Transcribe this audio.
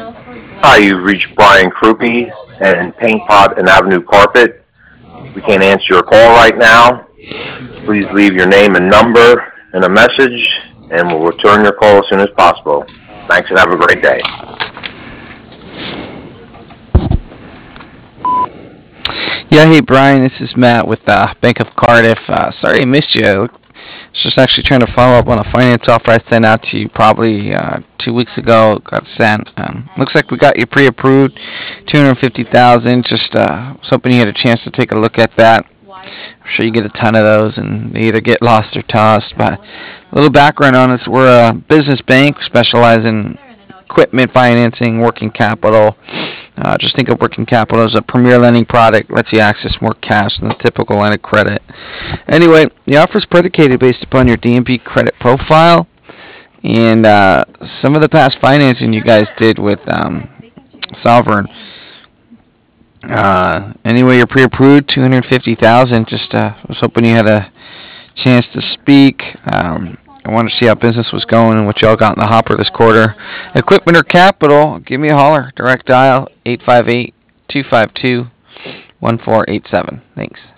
Hi, you've reached Brian Krupe and Paint Pot and Avenue Carpet. We can't answer your call right now. Please leave your name and number and a message, and we'll return your call as soon as possible. Thanks and have a great day. Yeah, hey Brian, this is Matt with Bank of Cardiff. Sorry I missed you. I was just actually trying to follow up on a finance offer I sent out to you probably 2 weeks ago. Got sent. Looks like we got you pre-approved, 250,000. Just was hoping you had a chance to take a look at that. I'm sure you get a ton of those, and they either get lost or tossed. But a little background on us: we're a business bank, specialize in equipment financing, working capital. Just think of working capital as a premier lending product, lets you access more cash than the typical line of credit. Anyway, the offer is predicated based upon your DMP credit profile and some of the past financing you guys did with Sovereign. Anyway, you're pre-approved, 250,000. Just was hoping you had a chance to speak. I wanted to see how business was going and what y'all got in the hopper this quarter. Equipment or capital, give me a holler. Direct dial 858-252-1487. Thanks.